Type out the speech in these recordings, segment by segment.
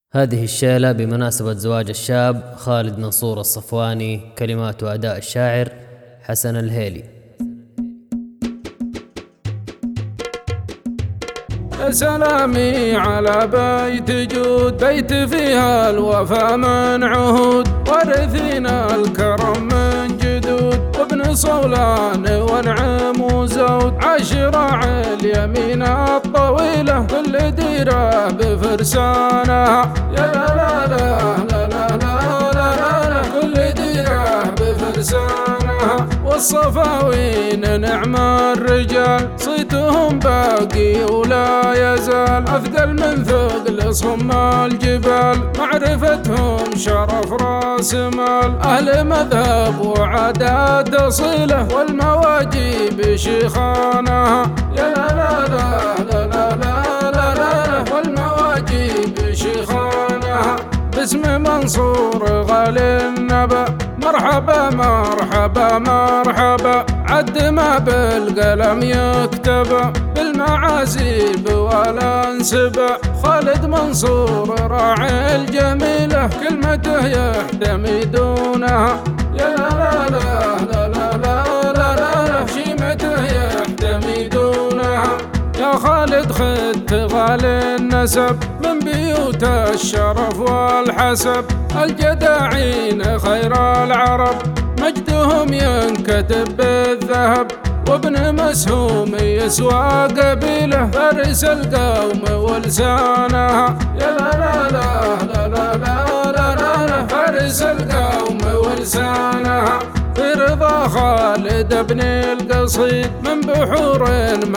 هذه الشيلة بمناسبة زواج الشاب خالد منصور الصفواني، كلمات وأداء الشاعر حسن الهيلي. يا سلامي على بيت جود، بيت فيها الوفا من عهود، ورثينا الكرم من جدود، وابن صولان ونعم وزود، عشراع اليمين الطويلة كل ديرة بفرسانها. يا لا لا لا لا لا لا لا لا كل ديرة بفرسانها. والصفاوين نعم الرجال، صيتهم باقي ولا يزال، أثقل من ثقل صم الجبال، معرفتهم شرف راس مال، أهل مذهب وعادات أصيلة، والمواجيب شيخانها. يا لا لا لا لا لا لا لا لا والمواجيب شيخانها. باسم منصور غالي النبأ، مرحبا مرحبا مرحبا، عد ما بالقلم يكتب، بالمعازيب والانسبة، خالد منصور راعي الجميلة، كلمته يحتمي دونها. يا لا لا لا لا لا لا لا شيمته يحتمي دونها. يا خالد خذت غالي النسب، من بيوت الشرف والحسب، الجداعين خير العرب، مجدهم ينكتب بالذهب، وابن مسهوم يسوى قبيله، فارس القوم ولسانها. يا لا لا لا لا لا لا لا فارس القوم ولسانها. في رضا خالد ابن القصيد، من بحور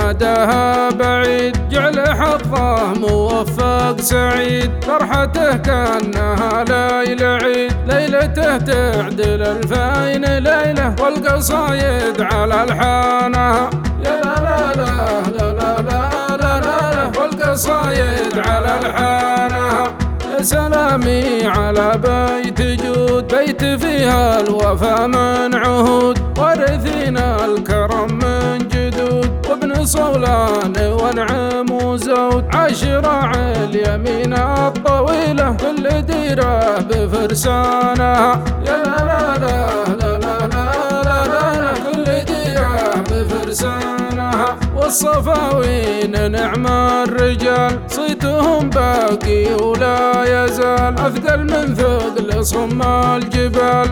مداها بعيد، جعل حظه موفق سعيد، فرحته كأنها ليلة عيد، ليلته تعدل الفين ليلة، والقصايد على الحانها. يا لا لا لا لا لا لا لا والقصايد على الحانها. يا سلامي على بيت جود، بيت فيها الوفا من عهود، ورثينا الكرم من جدود، وابن صولان ونعم وزود، عشراع اليمين الطويلة كل ديرة بفرسانها. يا لا لا لا لا لا لا لا كل ديرة بفرسانها. والصفاوين نعم الرجال، صيتهم باقي ولا يزال، أثقل من ثقل صم الجبال،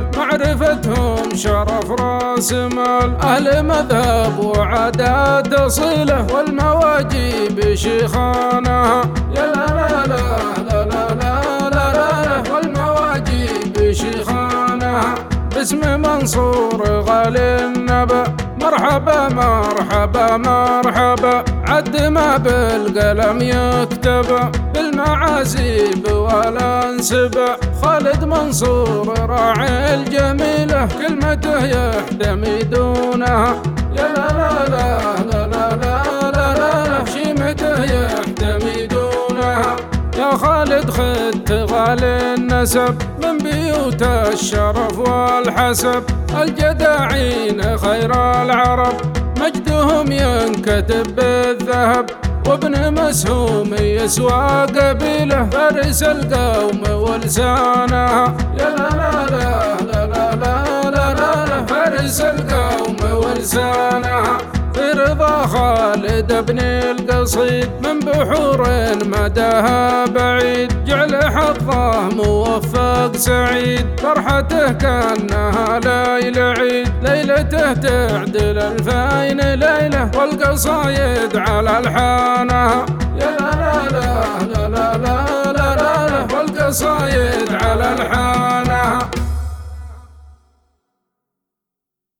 معرفتهم شرف راس مال، أهل مذهب وعادات أصيلة، والمواجيب شيخانها. يا لا لا لا لا لا لا لا والمواجيب شيخانها. باسم منصور غالي النبأ، مرحبا مرحبا مرحبا، عد ما بالقلم يكتب، بالمعازيب والانسبة، خالد منصور راعي الجميلة، كلمته يحتمي دونها. يا لا لا لا لا لا لا لا شيمته يحتمي دونها. يا خالد خذت غالي النسب، من بيوت الشرف والحسب، الجداعين خير العرب، مجدهم ينكتب بالذهب، وابن مسهوم يسوى قبيله، فارس القوم ولسانها. يا لا لا لا لا لا لا لا فارس القوم ولسانها. في رضا خالد ابن القصيد، من بحور مداها بعيد، جعل حظه موفق سعيد، فرحته كأنها ليلة عيد، ليلته تعدل الفين ليلة، والقصايد على الحانها. يا لا لا لا لا لا لا لا والقصايد